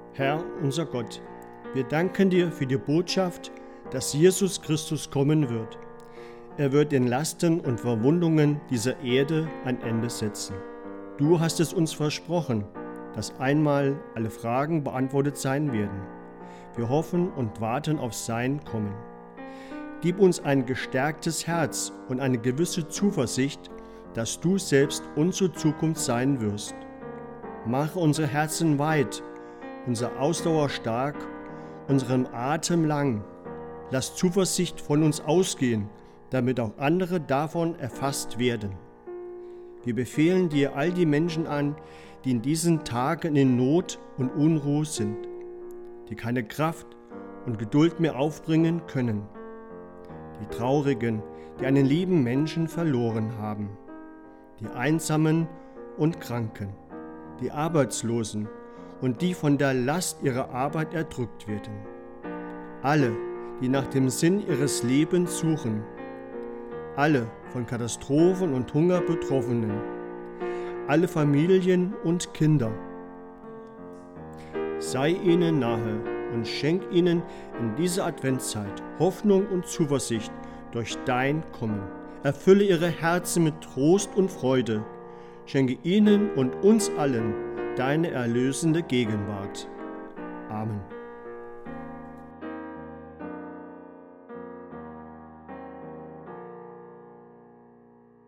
Herr, unser Gott, wir danken dir für die Botschaft, dass Jesus Christus kommen wird. Er wird den Lasten und Verwundungen dieser Erde ein Ende setzen. Du hast es uns versprochen, dass einmal alle Fragen beantwortet sein werden. Wir hoffen und warten auf sein Kommen. Gib uns ein gestärktes Herz und eine gewisse Zuversicht, dass du selbst unsere Zukunft sein wirst. Mache unsere Herzen weit, unsere Ausdauer stark, unseren Atem lang. Lass Zuversicht von uns ausgehen, damit auch andere davon erfasst werden. Wir befehlen dir all die Menschen an, die in diesen Tagen in Not und Unruhe sind, die keine Kraft und Geduld mehr aufbringen können. Die Traurigen, die einen lieben Menschen verloren haben. Die Einsamen und Kranken, die Arbeitslosen und die von der Last ihrer Arbeit erdrückt werden. Alle, die nach dem Sinn ihres Lebens suchen. Alle von Katastrophen und Hunger Betroffenen. Alle Familien und Kinder. Sei ihnen nahe und schenk ihnen in dieser Adventszeit Hoffnung und Zuversicht durch dein Kommen. Erfülle ihre Herzen mit Trost und Freude. Schenke ihnen und uns allen deine erlösende Gegenwart. Amen.